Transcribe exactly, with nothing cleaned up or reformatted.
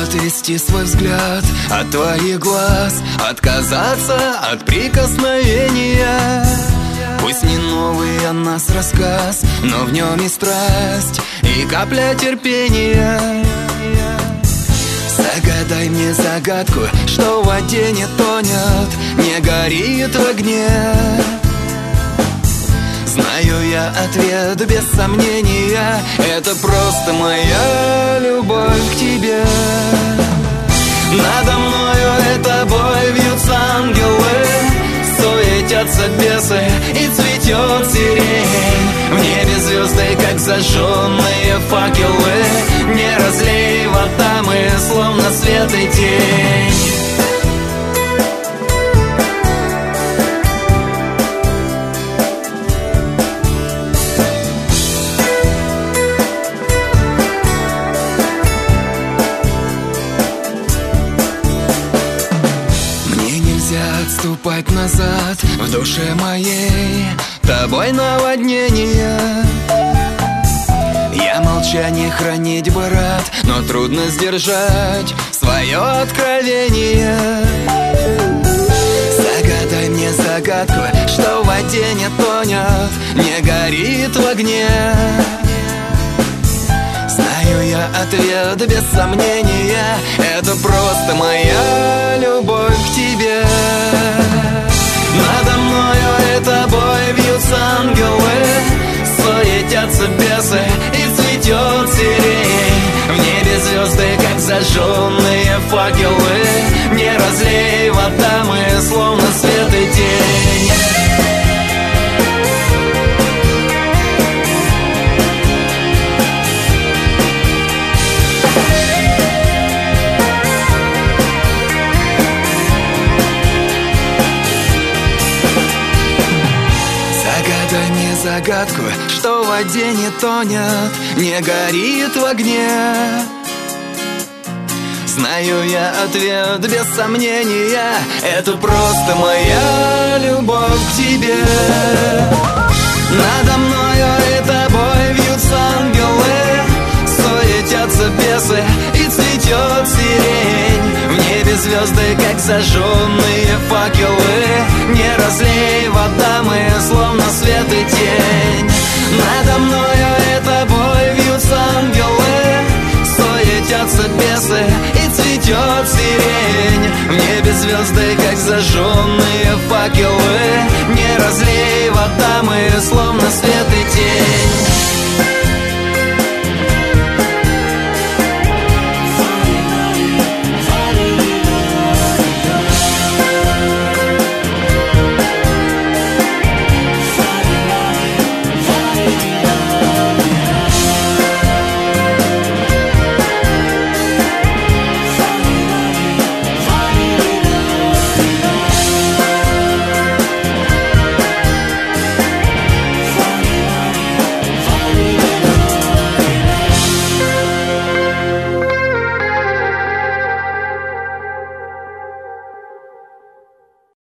отвести свой взгляд от твоих глаз, отказаться от прикосновения. Пусть не новый о нас рассказ, но в нем и страсть, и капля терпения. Загадай мне загадку, что в воде не тонет, не горит в огне. Знаю я ответ без сомнения, это просто моя любовь к тебе. Надо мною и тобой вьются ангелы, суетятся бесы и цветет сирень. В небе звезды, как зажженные факелы, не разлей вода, мы словно свет и тень. Отступать назад в душе моей, тобой наводнение. Я молчание хранить бы рад, но трудно сдержать свое откровение. Загадай мне загадку, что в воде не тонет, не горит в огне. Знаю я ответ без сомнения, это просто моя любовь к тебе. Надо мною и тобой вьются ангелы, суетятся бесы и цветет сирень. В небе звезды, как зажженные факелы, не разлей вода, мы словно свет и тень. Загадай мне загадку, что в воде не тонет, не горит в огне. Знаю я ответ без сомнения, это просто моя любовь к тебе. Надо мною и тобой вьются ангелы, суетятся бесы и цветет сирень. В небе звезды, как зажженные факелы, не разлей вода, мы словно свет и тень.